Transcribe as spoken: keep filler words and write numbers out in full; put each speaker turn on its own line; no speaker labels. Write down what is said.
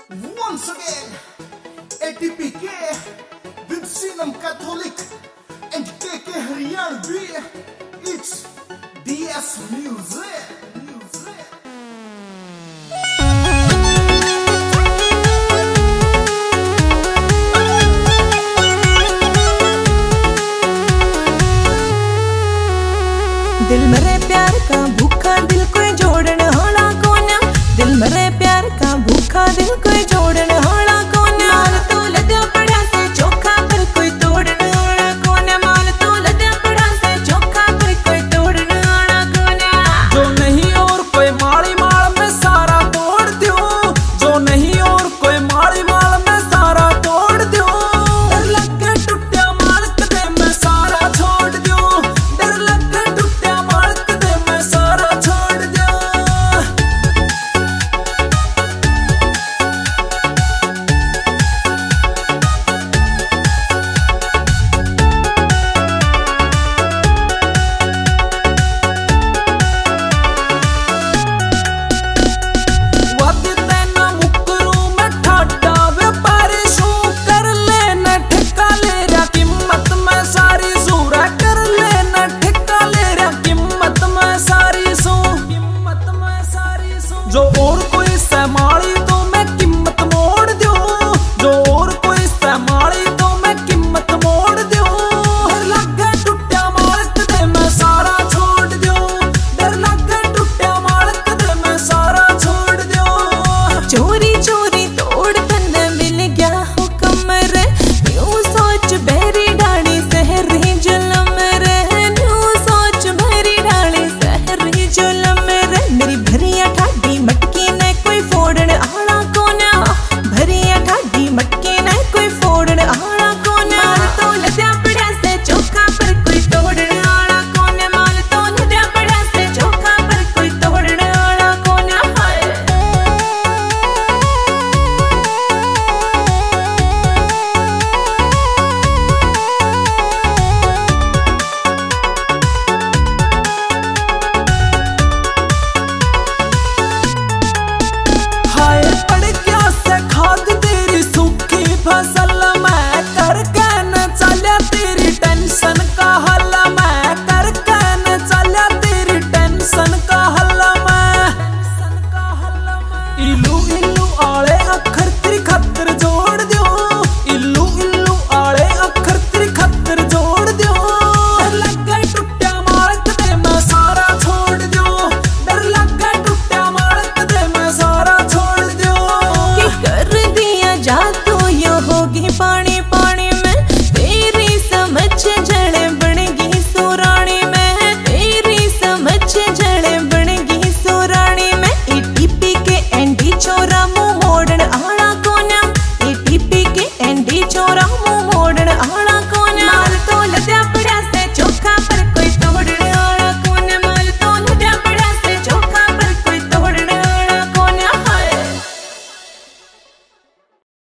Once again, A T P K with Sinam Catholic and K K Haryanvi. It's D S Music. Music.
दिल मेरे प्यार का भूखा दिल कोई जोड़न होला कोन्या। दिल मेरे प्यार का भूखा दिल कोई जोड़न होला कोन्या। माल तो लद्या पड़ा से चोखा पर कोई तोड़न होला कोन्या। माल तो लद्या पड़ा से चोखा पर कोई तोड़न होला कोन्या।
जो नहीं और कोई माड़ी माल में सारा तोड़ दूं। जो नहीं और कोई माड़ी माल में सारा तोड़ दूं। डर लग के टूटा माल कदे मैं सारा छोड़ दूं। डर लग के टूटा माल कदे मैं सारा छोड़ दूं। जो और कोई सहमाली तो मैं कीमत मोड़ दूं। जो और कोई सहमाली तो मैं कीमत मोड़ दूं। डर लगे टूटा माल कदे मैं सारा छोड़ दूं। डर लगे टूटा माल कदे मैं सारा छोड़ दूं।
चोरी चोरी तोड़ तन्ने मिल गया हो कमर। यूं सोच बेरी डाली सहरी जुलम रे। यूं सोच बेरी डाली सहरी जुलम रे। मेरी भरिया ठाडी मटकी ने कोई फोड़न आला कोन्या। भरिया ठाडी मटकी ने कोई फोड़न आला कोन्या। माल तो लद्या पड़ा से चोखा पर कोई तोड़न आला कोन्या। माल तो लद्या पड़ा से चोखा पर कोई तोड़न आला कोन्या। हाय
हाय पड़ गया से खाद तेरी सूखी फसल। मैं करके न चलिया तेरी टेंशन का हल। मैं करके न चलिया तेरी टेंशन का हल। मैं इलू इलू आले अखर तेरी खतर